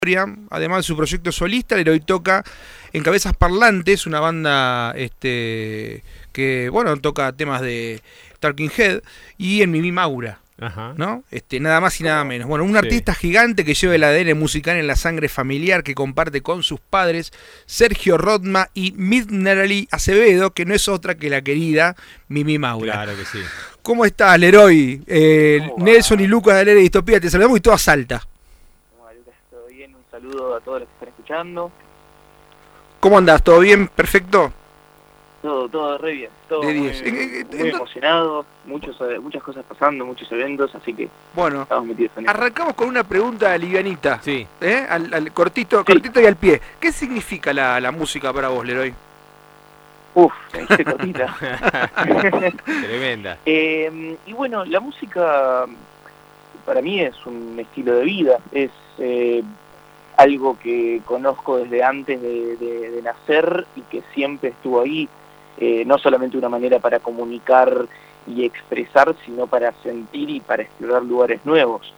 Además de su proyecto solista, Leroy toca en Cabezas Parlantes, una banda que bueno, toca temas de Talking Head, y en Mimi Maura, Ajá. ¿no? Nada más y nada menos. Bueno, un Sí. artista gigante que lleva el ADN musical en la sangre familiar, que comparte con sus padres Sergio Rodma y Midnerly Acevedo, que no es otra que la querida Mimi Maura. Claro que sí. ¿Cómo estás, Leroy? ¿Cómo va? Nelson y Lucas de Lera Distopía, te saludamos y toda salta. ¿Cómo va, Lucas? ¿Todo bien? Un saludo a todos los que están escuchando. ¿Cómo andás? ¿Todo bien? ¿Perfecto? Todo re bien. Todo De muy, 10. muy emocionado. Muchas cosas pasando, muchos eventos, así que Bueno, estamos metidos en eso. arrancamos con una pregunta livianita. Sí. Al cortito y al pie. ¿Qué significa la música para vos, Leroy? Uf, me hice cortita. Tremenda. Y bueno, la música para mí es un estilo de vida. Es algo que conozco desde antes de nacer y que siempre estuvo ahí. No solamente una manera para comunicar y expresar, sino para sentir y para explorar lugares nuevos.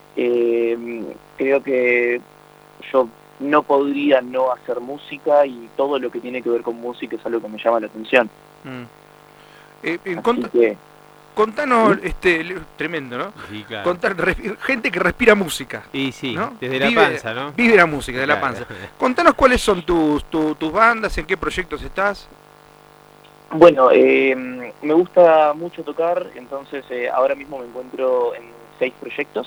Creo que yo no podría no hacer música, y todo lo que tiene que ver con música es algo que me llama la atención. Así que, Contanos, tremendo, ¿no? Sí, claro. Gente que respira música. Y sí, ¿no? desde la panza, ¿no? Vive la música, de la Claro. panza. Contanos cuáles son tus bandas, en qué proyectos estás. bueno, me gusta mucho tocar, entonces ahora mismo me encuentro en 6 proyectos.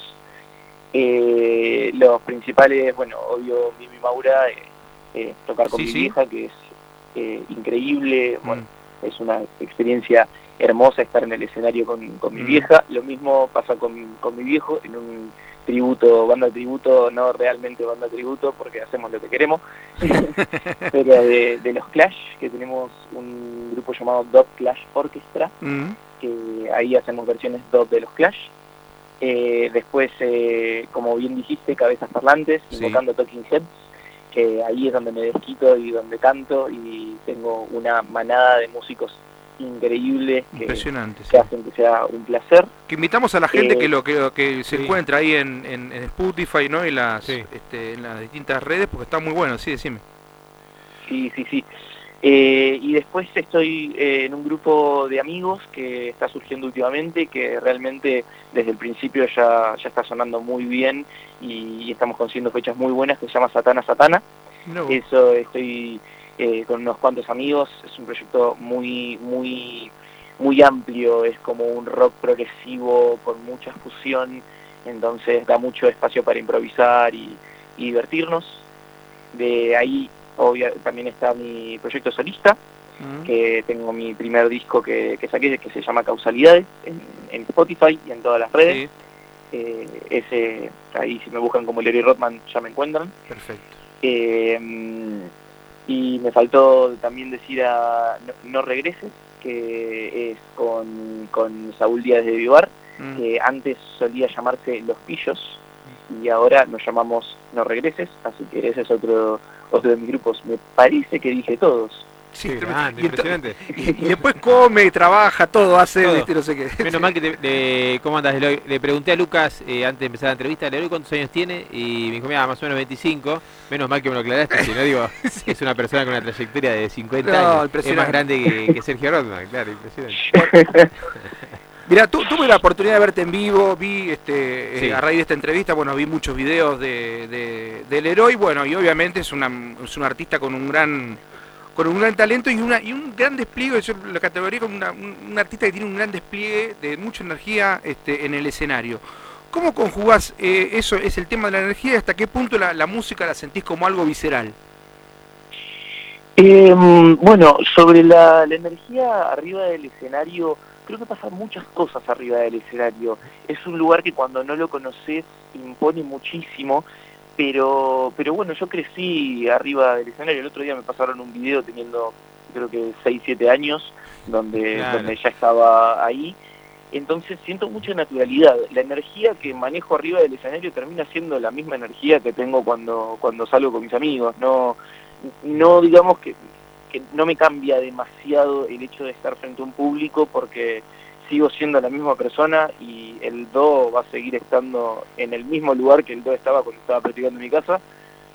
Los principales, bueno, obvio, Mimi Maura, tocar con Sí, mi sí. vieja, que es increíble. Bueno, es una experiencia hermosa estar en el escenario con mi vieja. Lo mismo pasa con mi viejo, en un tributo, banda tributo, no realmente banda tributo, porque hacemos lo que queremos, pero de los Clash, que tenemos un grupo llamado Dub Clash Orchestra, que ahí hacemos versiones dub de los Clash. Después, como bien dijiste, Cabezas Parlantes, Sí. invocando Talking Heads, que ahí es donde me desquito y donde canto, y tengo una manada de músicos increíbles Impresionante. que hacen que sea un placer. Que invitamos a la gente que se sí. encuentra ahí en Spotify, ¿no? Y Sí. en las distintas redes, porque está muy bueno, sí, decime. Sí. Y después estoy en un grupo de amigos que está surgiendo últimamente, que realmente desde el principio ya está sonando muy bien, y estamos consiguiendo fechas muy buenas, que se llama Satana. No. Eso, estoy con unos cuantos amigos. Es un proyecto muy amplio, es como un rock progresivo con mucha fusión, entonces da mucho espacio para improvisar y divertirnos. De ahí también está mi proyecto solista, que tengo mi primer disco que saqué, que se llama Causalidades, en Spotify y en todas las redes. Sí, Ese, ahí si me buscan como Leroy Rodman ya me encuentran. perfecto. Y me faltó también decir a No Regreses, que es con Saúl Díaz de Vivar, que antes solía llamarse Los Pillos, y ahora nos llamamos No Regreses, así que ese es otro de mis grupos. Me parece que dije todos. Sí, Qué grande, impresionante. Y después come, trabaja, todo hace, Todo. ¿viste? No sé qué. Menos mal que ¿cómo andas, Leroy? Le pregunté a Lucas antes de empezar la entrevista, Leroy, ¿cuántos años tiene? Y me dijo, mira, más o menos 25. Menos mal que me lo aclaraste, si no digo, es una persona con una trayectoria de 50 No, años. Es impresionante. más grande que Sergio Rodman, claro, impresionante. Mirá, tuve la oportunidad de verte en vivo, vi Sí. a raíz de esta entrevista, bueno, vi muchos videos del Leroy, bueno, y obviamente es un artista con un gran talento y un gran despliegue. Yo lo categoría como un artista que tiene un gran despliegue de mucha energía en el escenario. ¿Cómo conjugás eso, es el tema de la energía, y hasta qué punto la música la sentís como algo visceral? Bueno, sobre la energía arriba del escenario, creo que pasan muchas cosas arriba del escenario. Es un lugar que cuando no lo conoces impone muchísimo, pero bueno, yo crecí arriba del escenario. El otro día me pasaron un video teniendo, creo que 6, 7 años, donde ya estaba ahí. Entonces siento mucha naturalidad. La energía que manejo arriba del escenario termina siendo la misma energía que tengo cuando salgo con mis amigos. No digamos que no me cambia demasiado el hecho de estar frente a un público, porque sigo siendo la misma persona y el do va a seguir estando en el mismo lugar que el do estaba cuando estaba practicando en mi casa.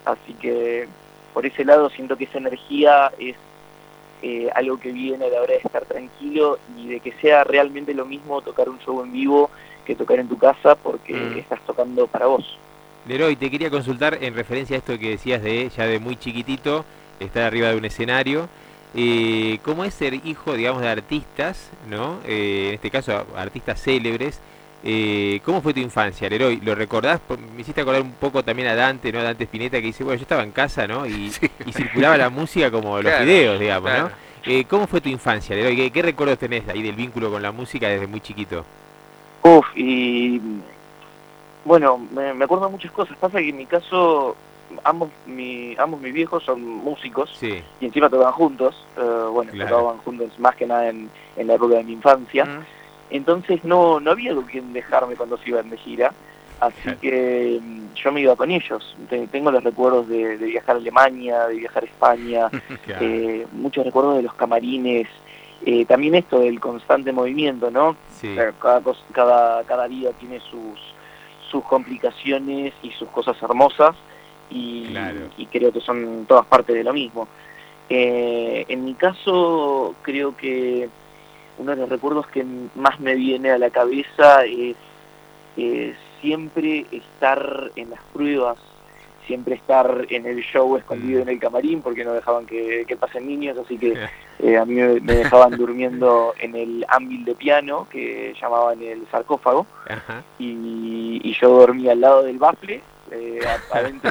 Así que por ese lado siento que esa energía es algo que viene a la hora de estar tranquilo y de que sea realmente lo mismo tocar un show en vivo que tocar en tu casa, porque estás tocando para vos. Leroy, te quería consultar en referencia a esto que decías de ya de muy chiquitito, estar arriba de un escenario. ¿Cómo es ser hijo, digamos, de artistas, ¿no? En este caso, artistas célebres. ¿Cómo fue tu infancia, Leroy? ¿Lo recordás? Me hiciste acordar un poco también a Dante, ¿no? A Dante Spinetta, que dice, bueno, yo estaba en casa, ¿no? Y, Sí. y circulaba la música como los Claro, videos, digamos, claro. ¿no? ¿Cómo fue tu infancia, Leroy? ¿Qué recuerdos tenés ahí del vínculo con la música desde muy chiquito? Y bueno, me acuerdo de muchas cosas. Pasa que en mi caso, ambos mis viejos son músicos, Sí, y encima tocaban juntos. Bueno, claro. tocaban juntos más que nada en la época de mi infancia. Entonces no había con quien dejarme cuando se iban de gira. Así Claro. que yo me iba con ellos. Tengo los recuerdos de viajar a Alemania, de viajar a España, Claro. muchos recuerdos de los camarines. También esto del constante movimiento, ¿no? Sí, O sea, cada día tiene sus complicaciones y sus cosas hermosas, y, Claro. y creo que son todas partes de lo mismo. En mi caso, creo que uno de los recuerdos que más me viene a la cabeza es siempre estar en las pruebas, siempre estar en el show escondido en el camarín, porque no dejaban que pasen niños, así que a mí me dejaban durmiendo en el ámbil de piano, que llamaban el sarcófago, Ajá. y yo dormía al lado del bafle, adentro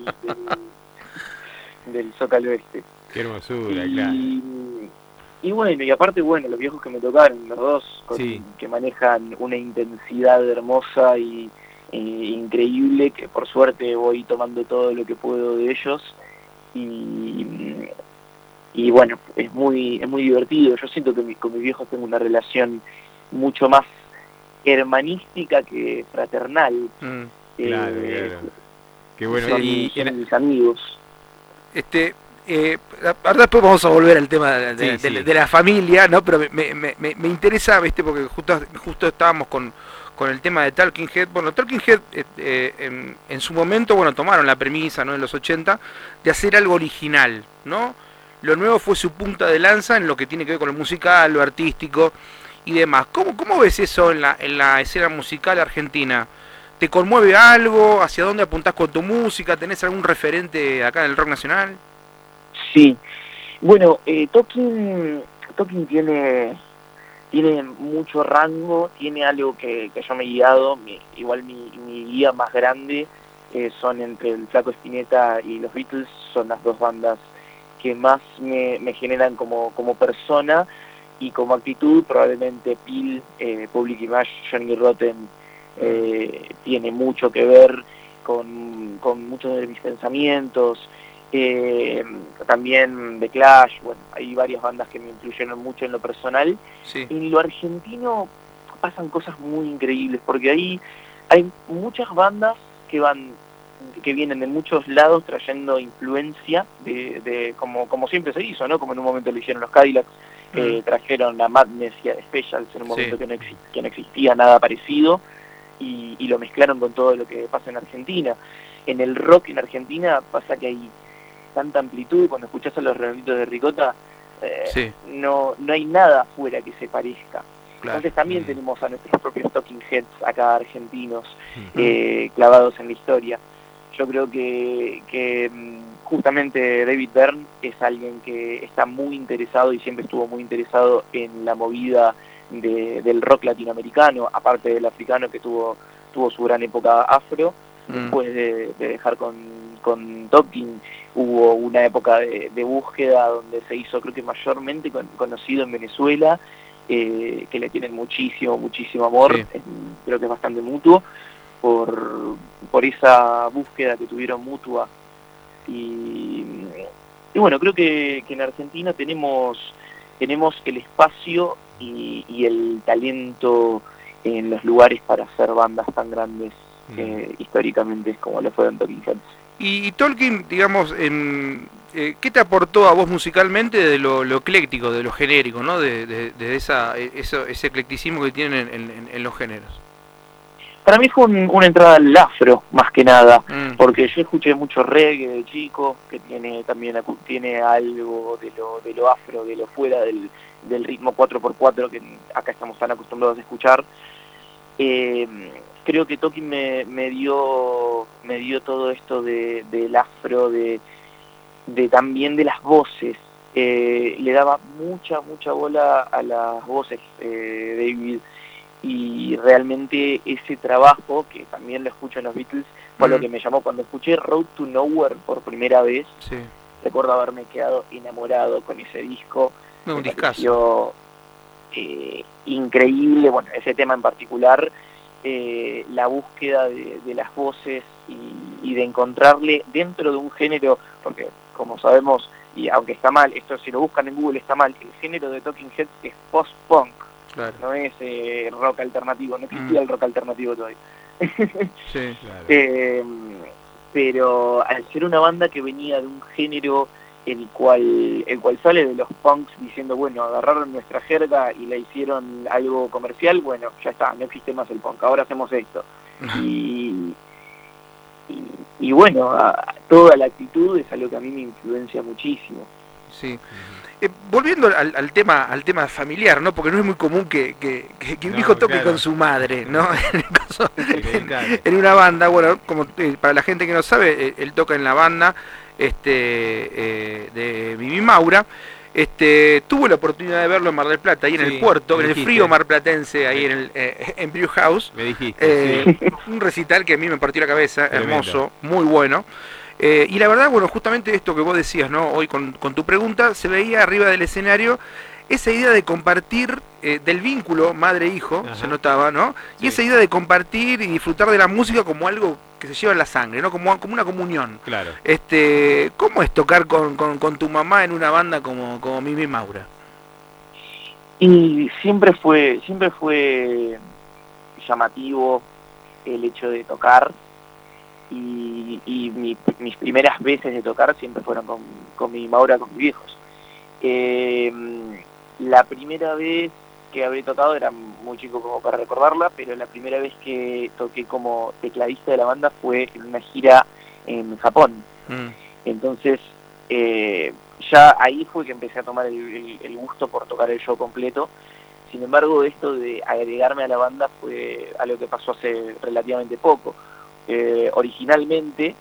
del Zócalo Este. Qué hermosura, claro. Y bueno, y aparte, bueno, los viejos que me tocaron, los dos, Sí. que manejan una intensidad hermosa y increíble, que por suerte voy tomando todo lo que puedo de ellos, y bueno, es muy divertido. Yo siento que con mis viejos tengo una relación mucho más hermanística que fraternal. Claro, claro. Qué bueno. Son mis amigos. Ahora después vamos a volver al tema Sí, sí. de la familia, ¿no? Pero me interesa, ¿viste? Porque justo estábamos con el tema de Talking Head. Bueno, Talking Head en su momento, bueno, tomaron la premisa, ¿no? En los 80, de hacer algo original, ¿no? Lo nuevo fue su punta de lanza en lo que tiene que ver con lo musical, lo artístico y demás. ¿Cómo ves eso en la escena musical argentina? ¿Te conmueve algo? ¿Hacia dónde apuntás con tu música? ¿Tenés algún referente acá en el rock nacional? Sí, bueno, Talking tiene mucho rango, tiene algo que yo me he guiado. Igual mi guía más grande son entre el Flaco Spinetta y los Beatles. Son las dos bandas que más me generan como persona y como actitud. Probablemente Peel, Public Image, Johnny Rotten tiene mucho que ver con muchos de mis pensamientos. También The Clash. Bueno, hay varias bandas que me influyeron mucho en lo personal. Sí. En lo argentino pasan cosas muy increíbles, porque ahí hay muchas bandas que vienen de muchos lados trayendo influencia de como siempre se hizo, ¿no? Como en un momento lo hicieron los Cadillacs, trajeron a Madness y a The Specials en un momento Sí. que no existía nada parecido, y lo mezclaron con todo lo que pasa en Argentina. En el rock en Argentina pasa que hay tanta amplitud. Cuando escuchás a los Redonditos de Ricota, Sí. no hay nada afuera que se parezca. Claro. Entonces también tenemos a nuestros propios Talking Heads acá argentinos, clavados en la historia. Yo creo que justamente David Byrne es alguien que está muy interesado y siempre estuvo muy interesado en la movida del rock latinoamericano, aparte del africano, que tuvo su gran época afro. Después de dejar con Talking, hubo una época de búsqueda donde se hizo, creo que mayormente conocido en Venezuela, que le tienen muchísimo amor. Sí. Creo que es bastante mutuo por esa búsqueda que tuvieron mutua. Y bueno, creo que en Argentina tenemos el espacio y el talento en los lugares para hacer bandas tan grandes históricamente como lo fueron Talking Heads. Y Tolkien, digamos, ¿qué te aportó a vos musicalmente de lo ecléctico, de lo genérico, ¿no? De ese eclecticismo que tienen en los géneros? Para mí fue una entrada al afro, más que nada, Mm. porque yo escuché mucho reggae de chico, que tiene también tiene algo de lo afro, de lo fuera del ritmo 4x4 que acá estamos tan acostumbrados a escuchar. Creo que Toki me dio todo esto del afro, de también de las voces. Le daba mucha bola a las voces, David, y realmente ese trabajo, que también lo escucho en los Beatles, fue lo que me llamó. Cuando escuché Road to Nowhere por primera vez, Sí. recuerdo haberme quedado enamorado con ese disco. No, un Me discazo. pareció increíble, bueno, ese tema en particular, la búsqueda de las voces y de encontrarle dentro de un género, porque como sabemos, y aunque está mal, esto si lo buscan en Google está mal, el género de Talking Heads es post-punk, Claro. no es rock alternativo, no existía el rock alternativo todavía. Sí. Claro. Pero al ser una banda que venía de un género el cual sale de los punks diciendo, bueno, agarraron nuestra jerga y la hicieron algo comercial, bueno, ya está, no existe más el punk, ahora hacemos esto. Y bueno, toda la actitud es algo que a mí me influencia muchísimo. Sí. Volviendo al tema familiar, ¿no? Porque no es muy común que un hijo toque con su madre, ¿no? En una banda, bueno, como para la gente que no sabe, él toca en la banda de Mimi Maura. Tuvo la oportunidad de verlo en Mar del Plata, ahí en el puerto, en el frío marplatense, ahí en Brew House. Me dijiste, un recital que a mí me partió la cabeza, hermoso, muy bueno. Y la verdad, bueno, justamente esto que vos decías, ¿no? Hoy con tu pregunta, se veía arriba del escenario esa idea de compartir, del vínculo madre-hijo, se notaba, ¿no? Y esa idea de compartir y disfrutar de la música como algo que se lleva en la sangre, ¿no? Como una comunión. Claro. ¿Cómo es tocar con tu mamá en una banda como Mimi Maura? Y siempre fue llamativo el hecho de tocar. Y mis primeras veces de tocar siempre fueron con mi Maura, con mis viejos. La primera vez que habré tocado era muy chico como para recordarla, pero la primera vez que toqué como tecladista de la banda fue en una gira en Japón. Entonces ya ahí fue que empecé a tomar el gusto por tocar el show completo. Sin embargo, esto de agregarme a la banda fue algo que pasó hace relativamente poco. Originalmente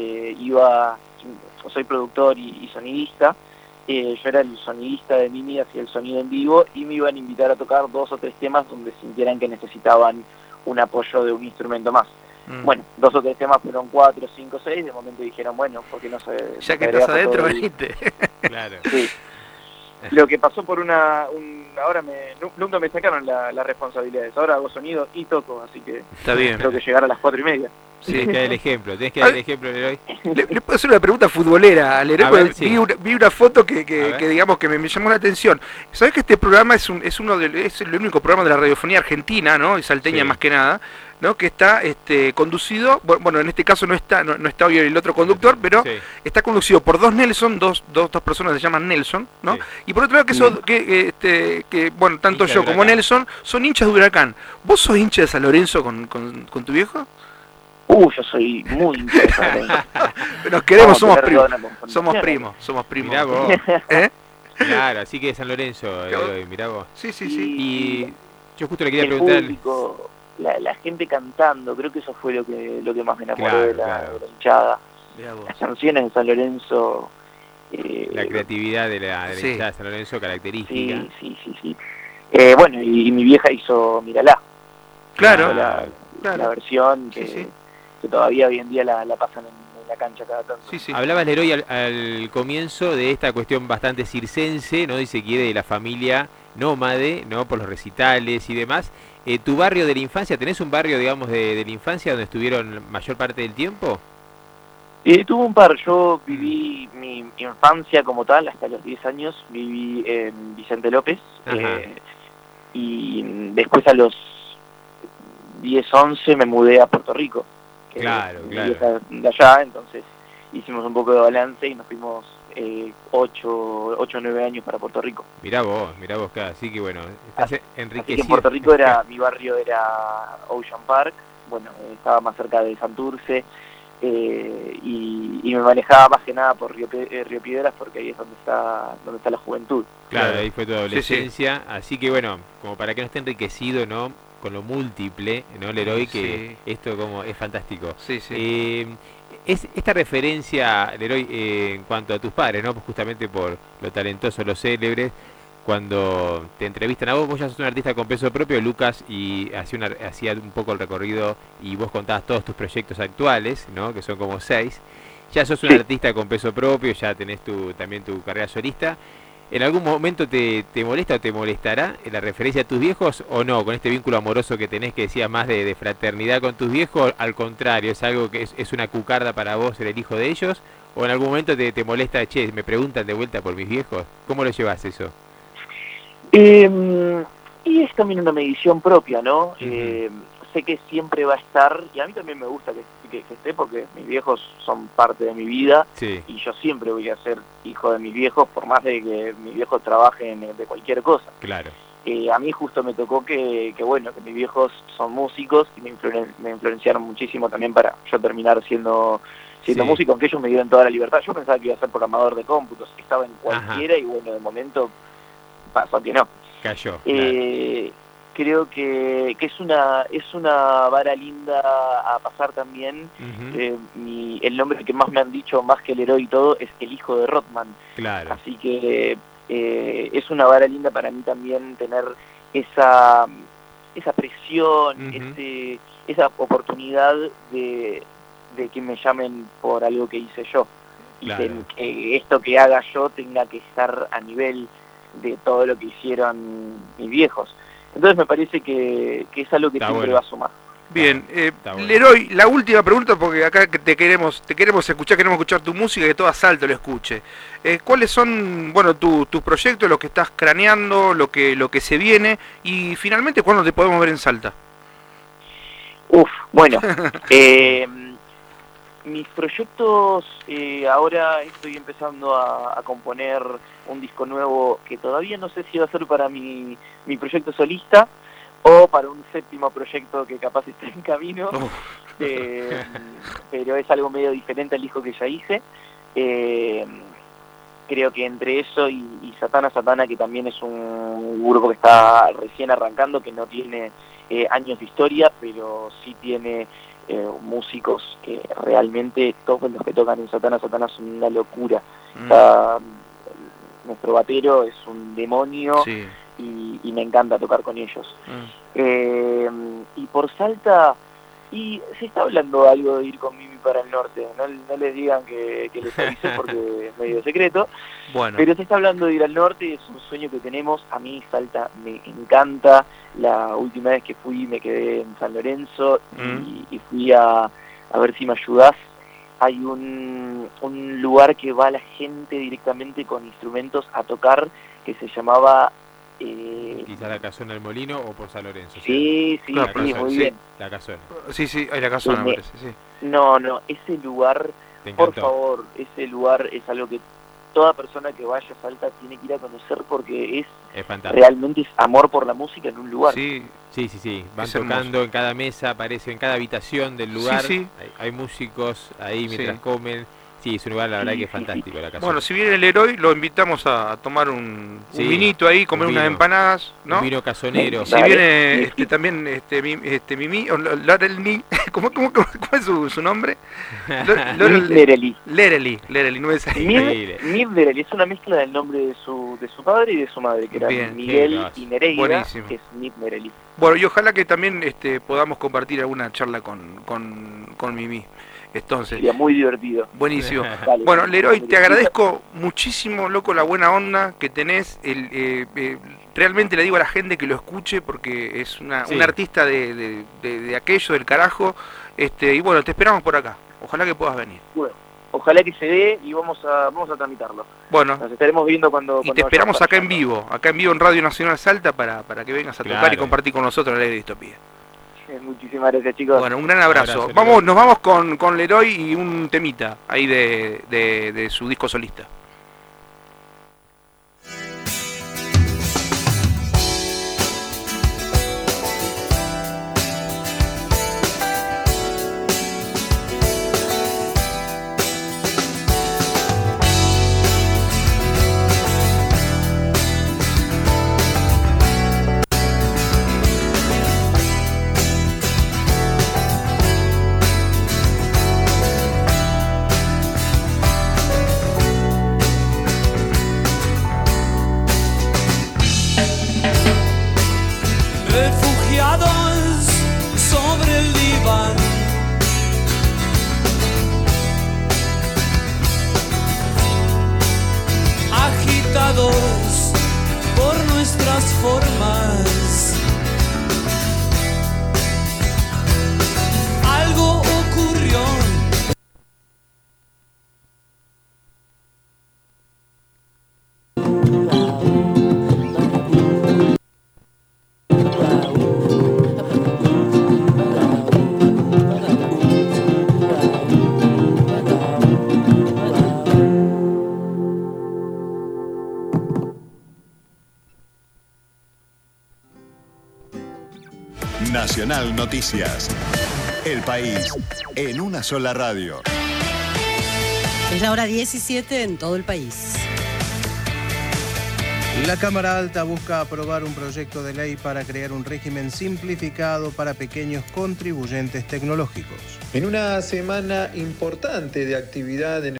soy productor y sonidista. Yo era el sonidista de Mimi, hacía el sonido en vivo y me iban a invitar a tocar 2 o 3 temas donde sintieran que necesitaban un apoyo de un instrumento más. Bueno, 2 o 3 temas fueron 4, 5, 6, de momento dijeron, bueno, porque no se... Ya que estás adentro, venite. Claro. Sí. Lo que pasó por ahora nunca me sacaron las responsabilidades, ahora hago sonido y toco, así que está bien. Tengo que llegar a las 4:30. Sí. Tienes que dar el ejemplo, Leroy. Le puedo hacer una pregunta futbolera a Leroy, ver, sí. vi una foto que digamos que me llamó la atención. ¿Sabés que este programa es el único programa de la radiofonía argentina, ¿no? Y salteña más que nada, ¿no? Que está conducido, bueno, en este caso no está hoy el otro conductor, pero está conducido por dos Nelson, dos personas que se llaman Nelson, ¿no? Y por otro lado que bueno, tanto yo como Nelson son hinchas de Huracán. ¿Vos sos hincha de San Lorenzo con tu viejo? Yo soy muy hincha de San Lorenzo. Nos queremos, somos primos. Mirá vos. Claro, así que de San Lorenzo, mirá vos. Sí. Y yo justo le quería el preguntar... público, la gente cantando, creo que eso fue lo que más me enamoró de la hinchada. Las canciones de San Lorenzo... la creatividad de la hinchada de San Lorenzo, característica. Sí. Bueno, y mi vieja hizo Mírala. Claro. La versión que todavía hoy en día la pasan en la cancha cada tanto. Sí. Hablabas, Leroy, al comienzo de esta cuestión bastante circense, ¿no? Dice que de la familia nómade, ¿no? Por los recitales y demás. ¿Tu barrio de la infancia, tenés un barrio, digamos, de la infancia donde estuvieron mayor parte del tiempo? Tuve un par. Yo viví mi infancia como tal, hasta los 10 años, viví en Vicente López. Y después a los 10, 11 me mudé a Puerto Rico. Claro. De allá, entonces hicimos un poco de balance y nos fuimos 8 o 9 años para Puerto Rico. Mirá vos, claro, así que bueno, estás enriquecido. Así que en Puerto Rico mi barrio era Ocean Park, bueno, estaba más cerca de Santurce, y me manejaba más que nada por Río Piedras, porque ahí es donde está la juventud. Claro, ahí fue tu adolescencia, así que bueno, como para que no esté enriquecido, ¿no? Con lo múltiple, ¿no, Leroy? Que esto como es fantástico. Es esta referencia, Leroy, en cuanto a tus padres, ¿no? Pues justamente por lo talentosos, lo célebres, cuando te entrevistan a vos ya sos un artista con peso propio, Lucas, y hacía un poco el recorrido y vos contabas todos tus proyectos actuales, ¿no? Que son como 6. Ya sos un artista con peso propio, ya tenés también tu carrera solista. ¿En algún momento te molesta o te molestará la referencia a tus viejos o no? Con este vínculo amoroso que tenés, que decías más de fraternidad con tus viejos, al contrario, ¿es algo que es una cucarda para vos ser el hijo de ellos? ¿O en algún momento te molesta, che, me preguntan de vuelta por mis viejos? ¿Cómo lo llevas eso? Y es también una medición propia, ¿no? Sé que siempre va a estar, y a mí también me gusta que esté, porque mis viejos son parte de mi vida, y yo siempre voy a ser hijo de mis viejos, por más de que mis viejos trabajen de cualquier cosa. Claro. A mí justo me tocó que mis viejos son músicos, y me influenciaron muchísimo también para yo terminar siendo músico, aunque ellos me dieron toda la libertad. Yo pensaba que iba a ser programador de cómputos, estaba en cualquiera, y bueno, de momento pasó que no. Cayó. Creo que es una vara linda a pasar también. El nombre que más me han dicho, más que el héroe y todo, es el hijo de Rothman. Claro. Así que es una vara linda para mí también tener esa presión, esa oportunidad de que me llamen por algo que hice yo. Claro. Y que esto que haga yo tenga que estar a nivel de todo lo que hicieron mis viejos. Entonces me parece que es algo que siempre va a sumar. Bien, Leroy, la última pregunta, porque acá te queremos escuchar, queremos escuchar tu música y que todo Asalto lo escuche. ¿Cuáles son, bueno, tus proyectos, lo que estás craneando, lo que se viene, y finalmente cuándo te podemos ver en Salta? Bueno, mis proyectos, ahora estoy empezando a componer un disco nuevo que todavía no sé si va a ser para mi proyecto solista o para un 7º proyecto que capaz está en camino, pero es algo medio diferente al disco que ya hice. Creo que entre eso y Satana, que también es un grupo que está recién arrancando, que no tiene años de historia, pero sí tiene músicos que realmente todos los que tocan en Satana son una locura. Nuestro batero es un demonio, y me encanta tocar con ellos. Y por Salta, y se está hablando algo de ir con Mimi para el norte, no les digan que les avise porque es medio secreto, pero se está hablando de ir al norte, es un sueño que tenemos. A mí Salta me encanta. La última vez que fui me quedé en San Lorenzo y fui a ver si me ayudás. Hay un lugar que va la gente directamente con instrumentos a tocar, que se llamaba... quizá la Casona del Molino o por San Lorenzo. Sí, muy bien. La Casona. Sí, hay la Casona, me parece, sí. No, ese lugar, por favor, ese lugar es algo que toda persona que vaya a Salta tiene que ir a conocer, porque es realmente es amor por la música en un lugar. Sí. Van tocando en cada mesa, aparece en cada habitación del lugar. Hay músicos ahí mientras comen. Sí, es un lugar, la verdad, que es fantástico, la Casona. Bueno, si viene el héroe, lo invitamos a tomar un vinito ahí, comer unas empanadas, ¿no? Un vino casonero. Si viene también Mimi, o Lorelni, ¿cómo es su nombre? Lereli, no me sale. Lereli, es una mezcla del nombre de su padre y de su madre, que eran Miguel y Nereida, que es Mid Lereli. Bueno, y ojalá que también podamos compartir alguna charla con Mimi. Entonces, sería muy divertido. Buenísimo. Bueno, Leroy, te agradezco muchísimo, loco, la buena onda que tenés. Realmente le digo a la gente que lo escuche, porque es un artista de aquello, del carajo. Y bueno, te esperamos por acá. Ojalá que puedas venir. Bueno, ojalá que se dé y vamos a tramitarlo. Bueno. Nos estaremos viendo cuando te esperamos acá en vivo en Radio Nacional Salta para que vengas a tocar y compartir con nosotros la Alegre Distopía. Muchísimas gracias, chicos. Bueno, un gran abrazo. Nos vamos con Leroy y un temita ahí de su disco solista. cegados por nuestras formas. Algo ocurrió. Nacional Noticias. El país en una sola radio. Es la hora 17 en todo el país. La Cámara Alta busca aprobar un proyecto de ley para crear un régimen simplificado para pequeños contribuyentes tecnológicos. En una semana importante de actividad en